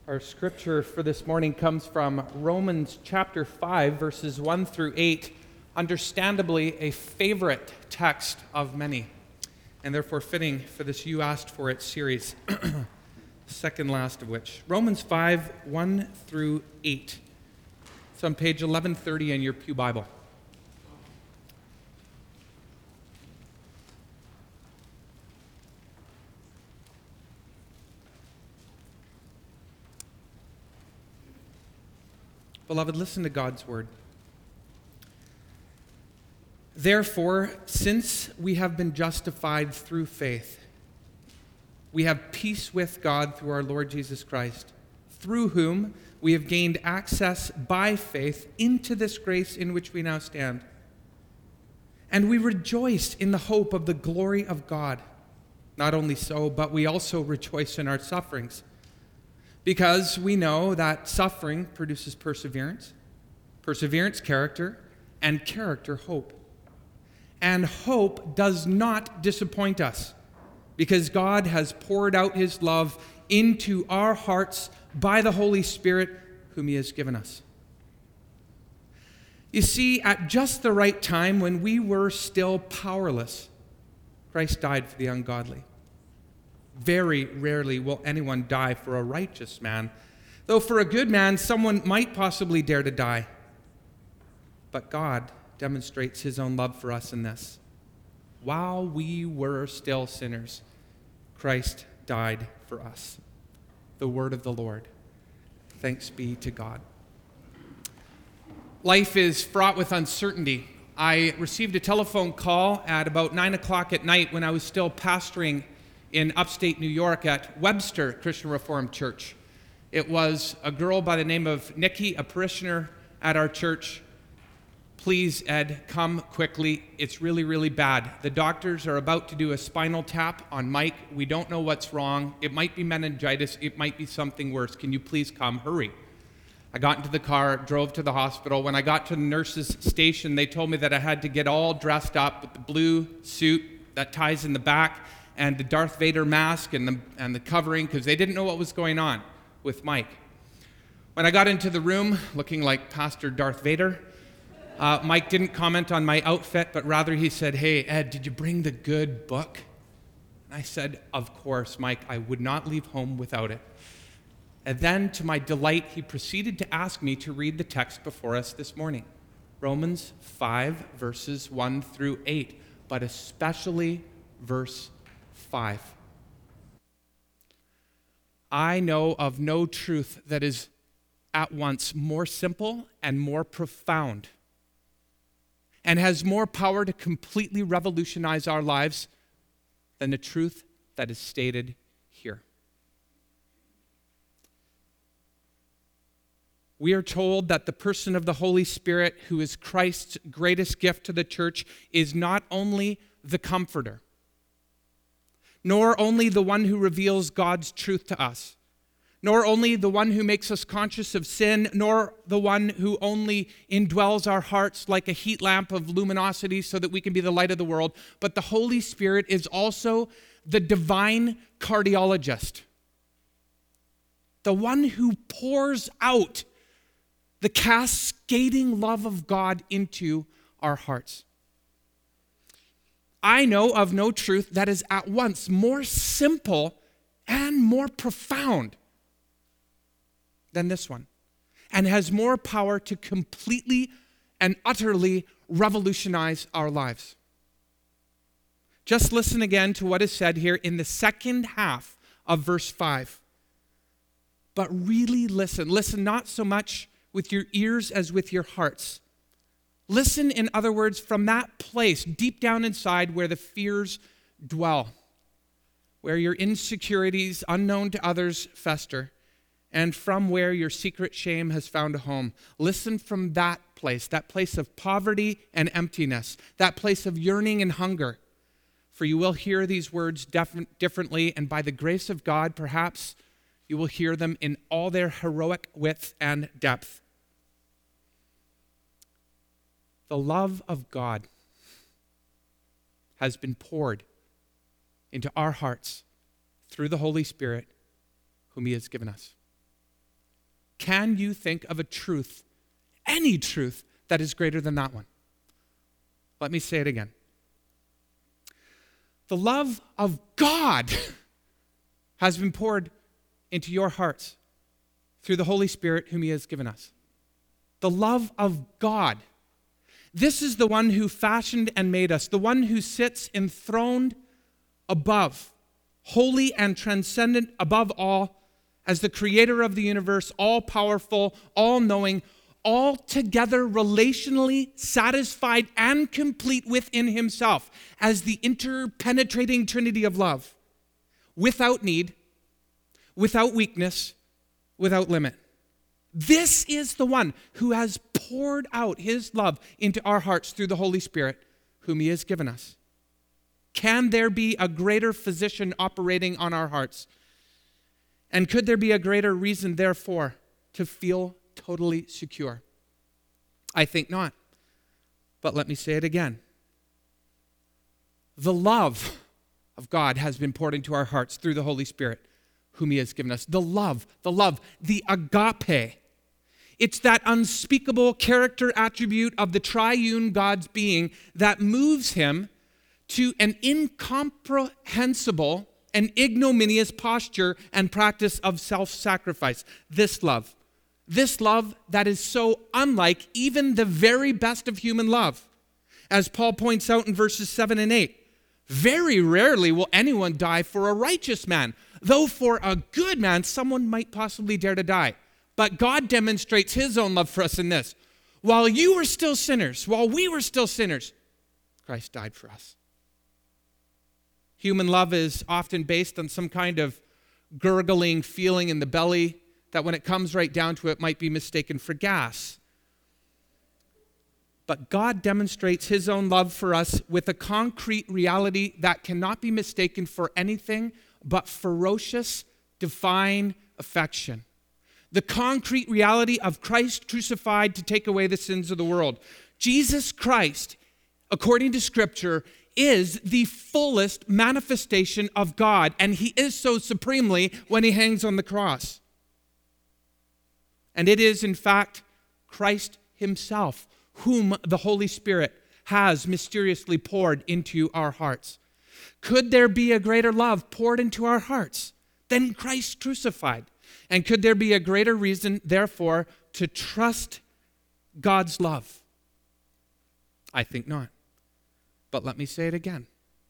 Our scripture for this morning comes from Romans chapter 5, verses 1 through 8, understandably a favorite text of many, and therefore fitting for this You Asked For It series, second last of which. Romans 5, 1 through 8. It's on page 1130 in your Pew Bible. Beloved, listen to God's word. Therefore, since we have been justified through faith, we have peace with God through our Lord Jesus Christ, through whom we have gained access by faith into this grace in which we now stand. And we rejoice in the hope of the glory of God. Not only so, but we also rejoice in our sufferings, because we know that suffering produces perseverance, perseverance, character, and character, hope. And hope does not disappoint us, because God has poured out his love into our hearts by the Holy Spirit, whom he has given us. You see, at just the right time, when we were still powerless, Christ died for the ungodly. Very rarely will anyone die for a righteous man, though for a good man, someone might possibly dare to die. But God demonstrates his own love for us in this. While we were still sinners, Christ died for us. The word of the Lord. Thanks be to God. Life is fraught with uncertainty. I received a telephone call at about 9 o'clock at night when I was still pastoring in upstate New York at Webster Christian Reformed Church. It was a girl by the name of Nikki, a parishioner at our church. Please, Ed, come quickly. It's really, really bad. The doctors are about to do a spinal tap on Mike. We don't know what's wrong. It might be meningitis. It might be something worse. Can you please come? Hurry. I got into the car, drove to the hospital. When I got to the nurse's station, they told me that I had to get all dressed up with the blue suit that ties in the back and the Darth Vader mask and the covering, because they didn't know what was going on with Mike. When I got into the room, looking like Pastor Darth Vader, Mike didn't comment on my outfit, but rather he said, "Hey, Ed, did you bring the good book?" And I said, "Of course, Mike, I would not leave home without it." And then, to my delight, he proceeded to ask me to read the text before us this morning. Romans 5, verses 1 through 8, but especially verse 5. I know of no truth that is at once more simple and more profound, and has more power to completely revolutionize our lives than the truth that is stated here. We are told that the person of the Holy Spirit, who is Christ's greatest gift to the church, is not only the comforter, nor only the one who reveals God's truth to us, nor only the one who makes us conscious of sin, nor the one who only indwells our hearts like a heat lamp of luminosity so that we can be the light of the world, but the Holy Spirit is also the divine cardiologist, the one who pours out the cascading love of God into our hearts. I know of no truth that is at once more simple and more profound than this one, and has more power to completely and utterly revolutionize our lives. Just listen again to what is said here in the second half of verse 5. But really listen. Listen not so much with your ears as with your hearts. Listen, in other words, from that place deep down inside where the fears dwell, where your insecurities, unknown to others, fester, and from where your secret shame has found a home. Listen from that place of poverty and emptiness, that place of yearning and hunger. For you will hear these words differently, and by the grace of God, perhaps you will hear them in all their heroic width and depth. The love of God has been poured into our hearts through the Holy Spirit whom he has given us. can you think of a truth, any truth, that is greater than that one? Let me say it again. The love of God has been poured into your hearts through the Holy Spirit whom he has given us. The love of God. This is the one who fashioned and made us, the one who sits enthroned above, holy and transcendent above all, as the creator of the universe, all-powerful, all-knowing, altogether relationally satisfied and complete within himself as the interpenetrating trinity of love, without need, without weakness, without limit. This is the one who has poured out his love into our hearts through the Holy Spirit, whom he has given us. Can there be a greater physician operating on our hearts? And could there be a greater reason, therefore, to feel totally secure? I think not. But let me say it again. The love of God has been poured into our hearts through the Holy Spirit, whom he has given us. The love, the agape. It's that unspeakable character attribute of the triune God's being that moves him to an incomprehensible and ignominious posture and practice of self-sacrifice. This love that is so unlike even the very best of human love. As Paul points out in verses 7 and 8, very rarely will anyone die for a righteous man, though for a good man someone might possibly dare to die. But God demonstrates his own love for us in this. While we were still sinners, Christ died for us. Human love is often based on some kind of gurgling feeling in the belly that when it comes right down to it might be mistaken for gas. But God demonstrates his own love for us with a concrete reality that cannot be mistaken for anything but ferocious, divine affection. The concrete reality of Christ crucified to take away the sins of the world. Jesus Christ, according to Scripture, is the fullest manifestation of God, and he is so supremely when he hangs on the cross. And it is, in fact, Christ himself whom the Holy Spirit has mysteriously poured into our hearts. Could there be a greater love poured into our hearts than Christ crucified? And could there be a greater reason, therefore, to trust God's love? I think not. But let me say it again.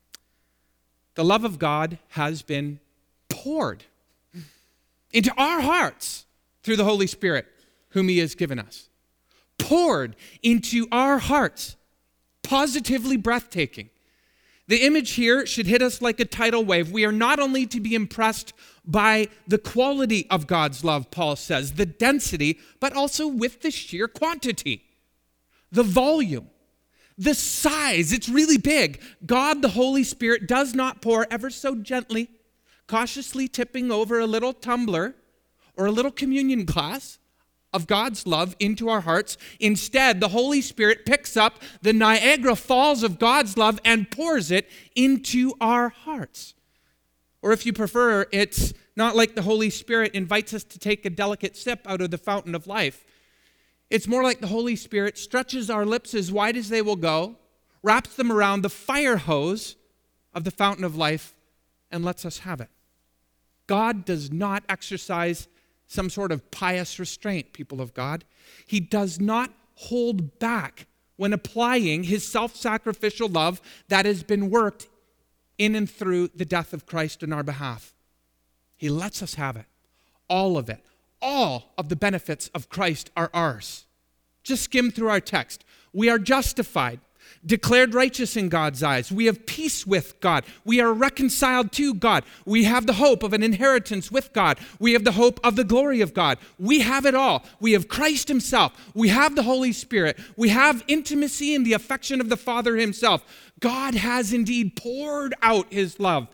The love of God has been poured into our hearts through the Holy Spirit, whom he has given us. Poured into our hearts. Positively breathtaking. The image here should hit us like a tidal wave. We are not only to be impressed by the quality of God's love, Paul says, the density, but also with the sheer quantity, the volume, the size. It's really big. God, the Holy Spirit, does not pour ever so gently, cautiously tipping over a little tumbler or a little communion glass of God's love into our hearts. Instead, the Holy Spirit picks up the Niagara Falls of God's love and pours it into our hearts. Or if you prefer, it's not like the Holy Spirit invites us to take a delicate sip out of the fountain of life. It's more like the Holy Spirit stretches our lips as wide as they will go, wraps them around the fire hose of the fountain of life, and lets us have it. God does not exercise some sort of pious restraint, people of God. He does not hold back when applying his self-sacrificial love that has been worked in and through the death of Christ on our behalf. He lets us have it, all of it. All of the benefits of Christ are ours. Just skim through our text. We are justified, declared righteous in God's eyes. We have peace with God. We are reconciled to God. We have the hope of an inheritance with God. We have the hope of the glory of God. We have it all. We have Christ himself. We have the Holy Spirit. We have intimacy and the affection of the Father himself. God has indeed poured out his love.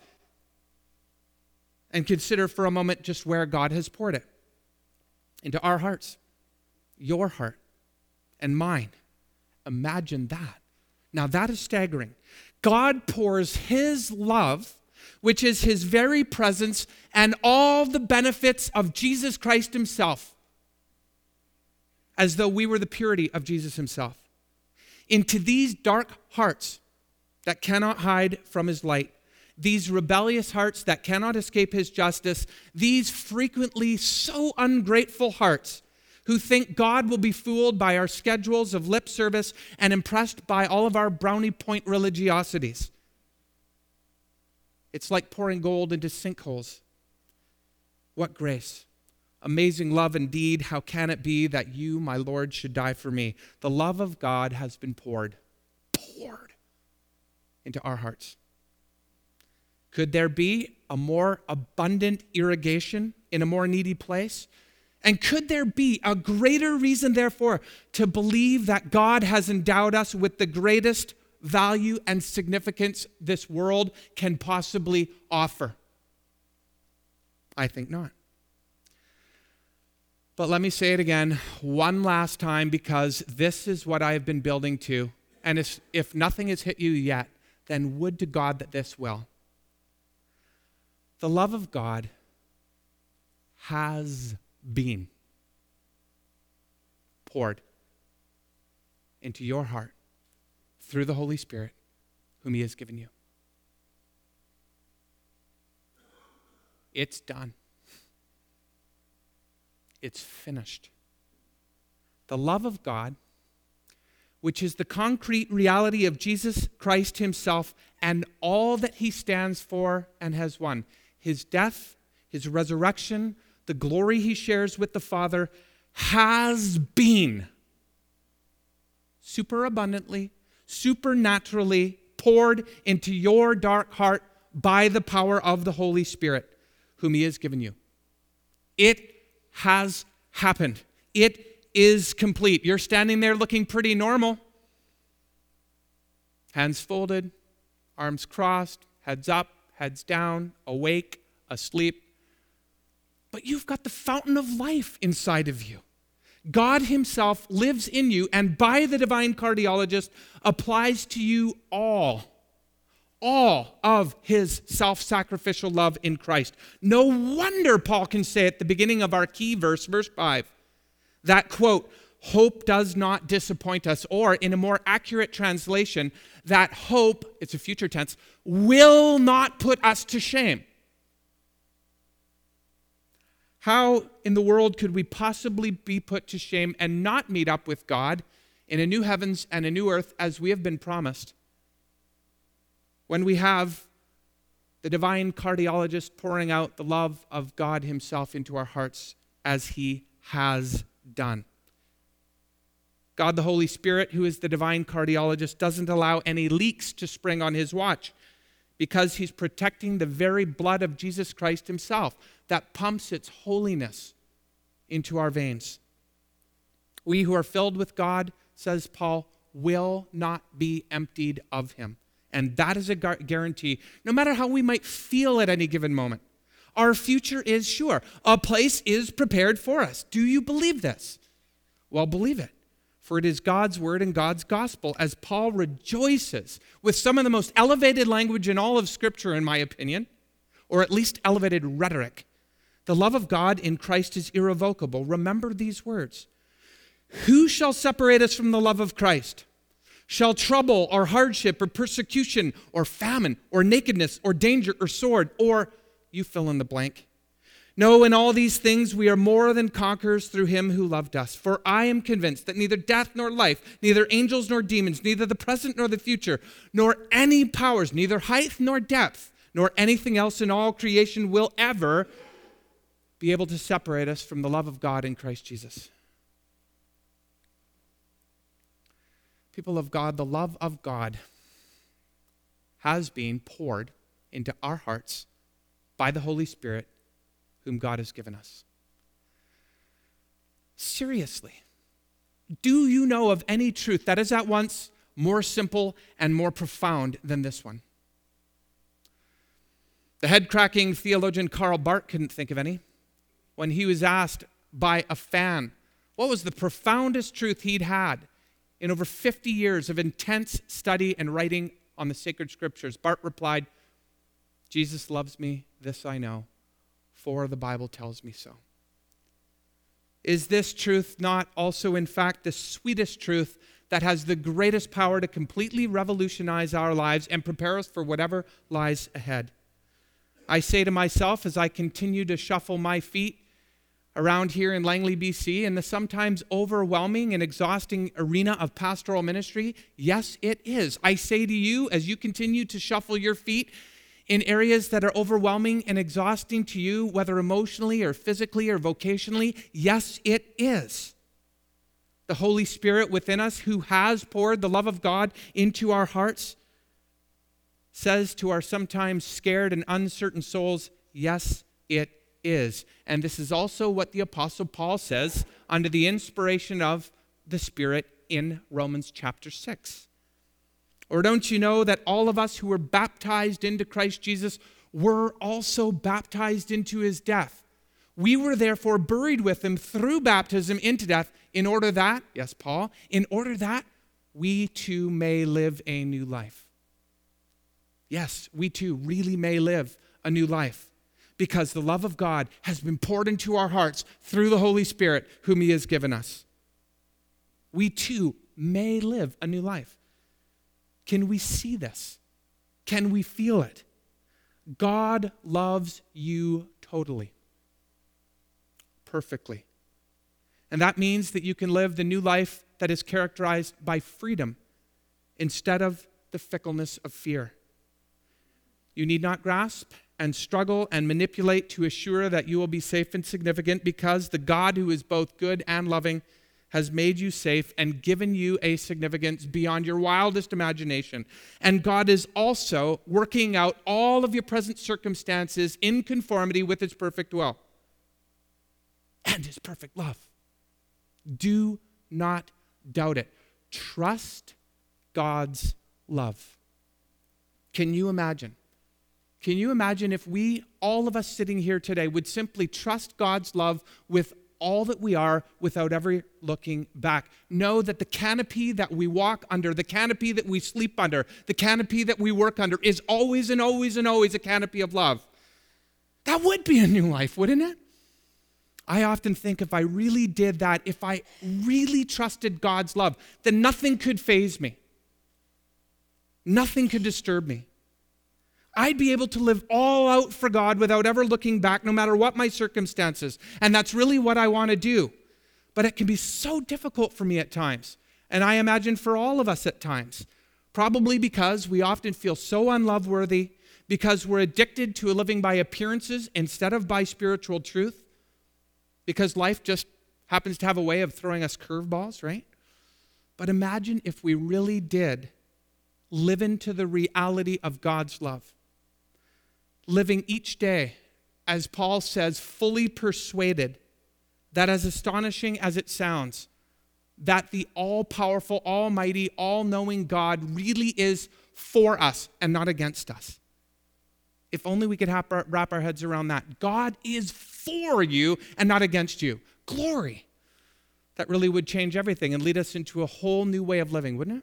And consider for a moment just where God has poured it. Into our hearts, your heart, and mine. Imagine that. Now that is staggering. God pours his love, which is his very presence and all the benefits of Jesus Christ himself, as though we were the purity of Jesus himself. Into these dark hearts that cannot hide from his light, these rebellious hearts that cannot escape his justice, these frequently so ungrateful hearts who think God will be fooled by our schedules of lip service and impressed by all of our brownie point religiosities. It's like pouring gold into sinkholes. What grace! Amazing love indeed. How can it be that you, my Lord, should die for me? The love of God has been poured into our hearts. Could there be a more abundant irrigation in a more needy place? And could there be a greater reason, therefore, to believe that God has endowed us with the greatest value and significance this world can possibly offer? I think not. But let me say it again one last time, because this is what I have been building to. And if nothing has hit you yet, then would to God that this will. The love of God has been poured into your heart through the Holy Spirit, whom he has given you. It's done. It's finished. The love of God, which is the concrete reality of Jesus Christ himself and all that he stands for and has won, his death, his resurrection, the glory he shares with the Father, has been superabundantly, supernaturally poured into your dark heart by the power of the Holy Spirit, whom he has given you. It has happened. It is complete. You're standing there looking pretty normal. Hands folded, arms crossed, heads up, heads down, awake, asleep. But you've got the fountain of life inside of you. God himself lives in you, and by the divine cardiologist applies to you all of his self-sacrificial love in Christ. No wonder Paul can say at the beginning of our key verse, verse 5, that, quote, hope does not disappoint us, or in a more accurate translation, that hope, it's a future tense, will not put us to shame. How in the world could we possibly be put to shame and not meet up with God in a new heavens and a new earth as we have been promised, when we have the divine cardiologist pouring out the love of God himself into our hearts as he has done? God the Holy Spirit, who is the divine cardiologist, doesn't allow any leaks to spring on his watch, because he's protecting the very blood of Jesus Christ himself that pumps its holiness into our veins. We who are filled with God, says Paul, will not be emptied of him. And that is a guarantee, no matter how we might feel at any given moment. Our future is sure. A place is prepared for us. Do you believe this? Well, believe it. For it is God's word and God's gospel, as Paul rejoices with some of the most elevated language in all of Scripture, in my opinion, or at least elevated rhetoric. The love of God in Christ is irrevocable. Remember these words. Who shall separate us from the love of Christ? Shall trouble or hardship or persecution or famine or nakedness or danger or sword, or you fill in the blank? No, in all these things we are more than conquerors through him who loved us. For I am convinced that neither death nor life, neither angels nor demons, neither the present nor the future, nor any powers, neither height nor depth, nor anything else in all creation will ever be able to separate us from the love of God in Christ Jesus. People of God, the love of God has been poured into our hearts by the Holy Spirit, whom God has given us. Seriously, do you know of any truth that is at once more simple and more profound than this one? The head-cracking theologian Karl Barth couldn't think of any. When he was asked by a fan what was the profoundest truth he'd had in over 50 years of intense study and writing on the sacred scriptures, Barth replied, Jesus loves me, this I know, for the Bible tells me so. Is this truth not also, in fact, the sweetest truth that has the greatest power to completely revolutionize our lives and prepare us for whatever lies ahead? I say to myself as I continue to shuffle my feet around here in Langley, BC, in the sometimes overwhelming and exhausting arena of pastoral ministry, yes, it is. I say to you as you continue to shuffle your feet in areas that are overwhelming and exhausting to you, whether emotionally or physically or vocationally, yes, it is. The Holy Spirit within us, who has poured the love of God into our hearts, says to our sometimes scared and uncertain souls, yes, it is. And this is also what the Apostle Paul says under the inspiration of the Spirit in Romans chapter 6. Or don't you know that all of us who were baptized into Christ Jesus were also baptized into his death? We were therefore buried with him through baptism into death, in order that, yes, Paul, in order that we too may live a new life. Yes, we too really may live a new life, because the love of God has been poured into our hearts through the Holy Spirit whom he has given us. We too may live a new life. Can we see this? Can we feel it? God loves you totally, perfectly. And that means that you can live the new life that is characterized by freedom instead of the fickleness of fear. You need not grasp and struggle and manipulate to assure that you will be safe and significant, because the God who is both good and loving has made you safe and given you a significance beyond your wildest imagination. And God is also working out all of your present circumstances in conformity with his perfect will and his perfect love. Do not doubt it. Trust God's love. Can you imagine? Can you imagine if we, all of us sitting here today, would simply trust God's love with all that we are without ever looking back? Know that the canopy that we walk under, the canopy that we sleep under, the canopy that we work under is always and always and always a canopy of love. That would be a new life, wouldn't it? I often think if I really did that, if I really trusted God's love, then nothing could faze me. Nothing could disturb me. I'd be able to live all out for God without ever looking back, no matter what my circumstances. And that's really what I want to do. But it can be so difficult for me at times. And I imagine for all of us at times. Probably because we often feel so unloveworthy, because we're addicted to living by appearances instead of by spiritual truth, because life just happens to have a way of throwing us curveballs, right? But imagine if we really did live into the reality of God's love. Living each day, as Paul says, fully persuaded that, as astonishing as it sounds, that the all-powerful, almighty, all-knowing God really is for us and not against us. If only we could wrap our heads around that. God is for you and not against you. Glory. That really would change everything and lead us into a whole new way of living, wouldn't it?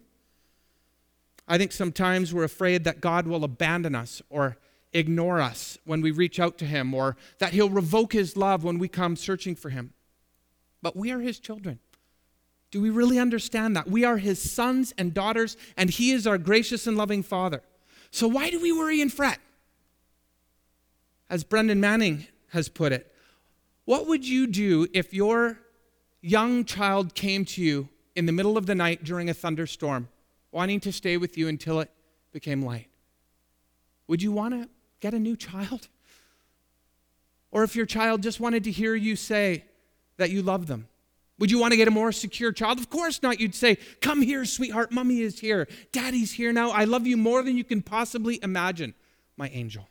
I think sometimes we're afraid that God will abandon us or ignore us when we reach out to him, or that he'll revoke his love when we come searching for him. But we are his children. Do we really understand that? We are his sons and daughters, and he is our gracious and loving Father. So why do we worry and fret? As Brendan Manning has put it, what would you do if your young child came to you in the middle of the night during a thunderstorm, wanting to stay with you until it became light? Would you want to get a new child? Or if your child just wanted to hear you say that you love them, would you want to get a more secure child? Of course not. You'd say, come here, sweetheart. Mommy is here. Daddy's here now. I love you more than you can possibly imagine, my angel.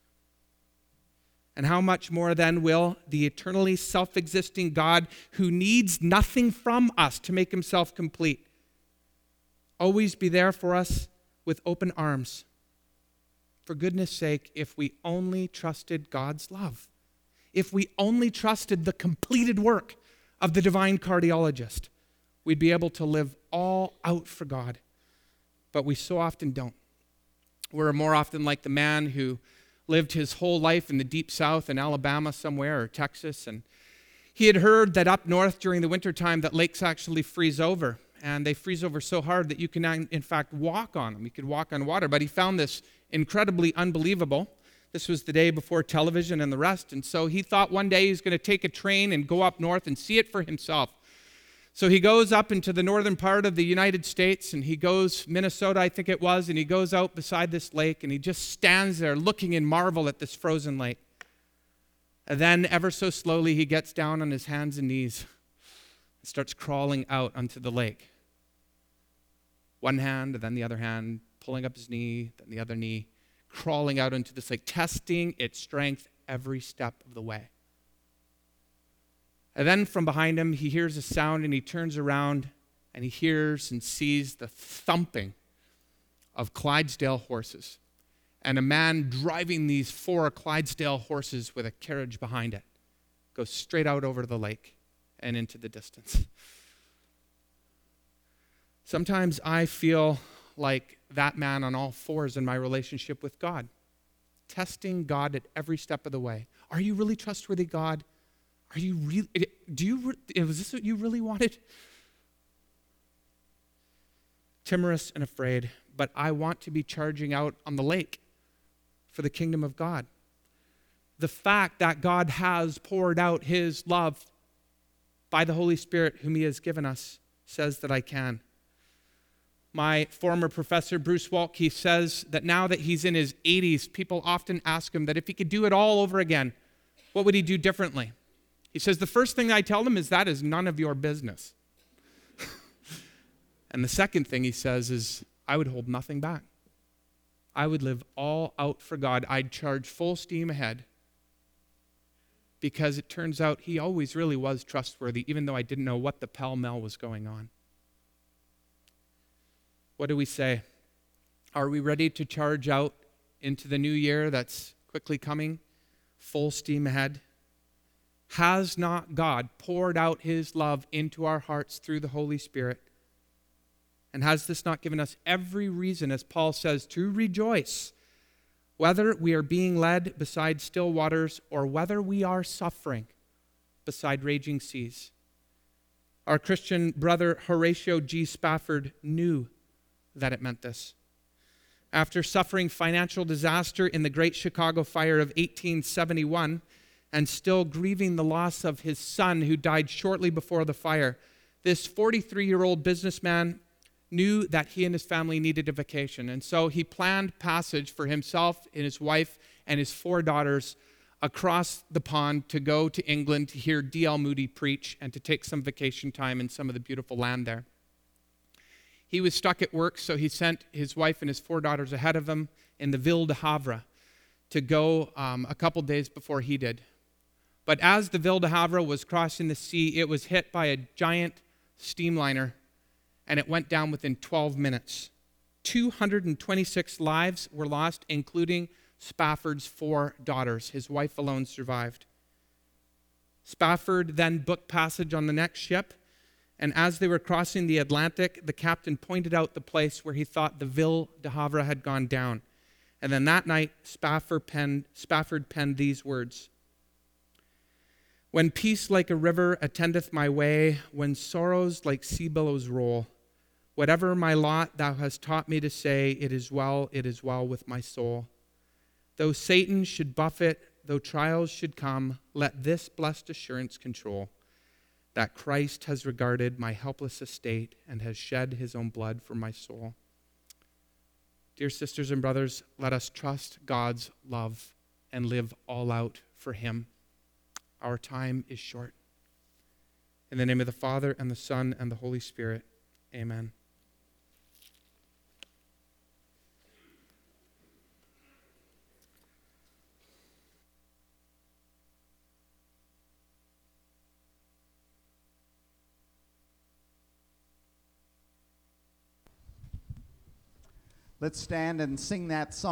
And how much more then will the eternally self-existing God, who needs nothing from us to make himself complete, always be there for us with open arms? For goodness sake, if we only trusted God's love, if we only trusted the completed work of the divine cardiologist, we'd be able to live all out for God. But we so often don't. We're more often like the man who lived his whole life in the deep south in Alabama somewhere, or Texas, and He had heard that up north during the wintertime that lakes actually freeze over, and they freeze over so hard that you can, in fact, walk on them. You could walk on water, but he found this incredibly unbelievable. This was the day before television and the rest, and so he thought one day he's going to take a train and go up north and see it for himself. So he goes up into the northern part of the United States, and he goes, Minnesota, I think it was, and he goes out beside this lake, and he just stands there looking in marvel at this frozen lake. And then, ever so slowly, he gets down on his hands and knees and starts crawling out onto the lake. One hand, and then the other hand, pulling up his knee, then the other knee, crawling out into this lake, testing its strength every step of the way. And then from behind him, he hears a sound, and he turns around, and he hears and sees the thumping of Clydesdale horses, and a man driving these 4 Clydesdale horses with a carriage behind it goes straight out over the lake and into the distance. Sometimes I feel like that man on all fours in my relationship with God, testing God at every step of the way. Are you really trustworthy, God? Are you really, was this what you really wanted? Timorous and afraid, but I want to be charging out on the lake for the kingdom of God. The fact that God has poured out his love by the Holy Spirit whom he has given us says that I can. My former professor, Bruce Waltke, says that now that he's in his 80s, people often ask him that if he could do it all over again, what would he do differently? He says, the first thing I tell them is that is none of your business. And the second thing he says is, I would hold nothing back. I would live all out for God. I'd charge full steam ahead, because it turns out he always really was trustworthy, even though I didn't know what the pell-mell was going on. What do we say? Are we ready to charge out into the new year that's quickly coming, full steam ahead? Has not God poured out his love into our hearts through the Holy Spirit? And has this not given us every reason, as Paul says, to rejoice, whether we are being led beside still waters or whether we are suffering beside raging seas? Our Christian brother Horatio G. Spafford knew that it meant this. After suffering financial disaster in the Great Chicago Fire of 1871 and still grieving the loss of his son who died shortly before the fire, this 43-year-old businessman knew that he and his family needed a vacation. And so he planned passage for himself and his wife and his 4 daughters across the pond to go to England to hear D.L. Moody preach and to take some vacation time in some of the beautiful land there. He was stuck at work, so he sent his wife and his 4 daughters ahead of him in the Ville de Havre to go a couple days before he did. But as the Ville de Havre was crossing the sea, it was hit by a giant steamliner, and it went down within 12 minutes. 226 lives were lost, including Spafford's 4 daughters. His wife alone survived. Spafford then booked passage on the next ship, and as they were crossing the Atlantic, the captain pointed out the place where he thought the Ville de Havre had gone down. And then that night, Spafford penned these words: "When peace like a river attendeth my way, when sorrows like sea billows roll, whatever my lot thou hast taught me to say, it is well with my soul. Though Satan should buffet, though trials should come, let this blessed assurance control, that Christ has regarded my helpless estate and has shed his own blood for my soul." Dear sisters and brothers, let us trust God's love and live all out for him. Our time is short. In the name of the Father, and the Son, and the Holy Spirit, amen. Let's stand and sing that song.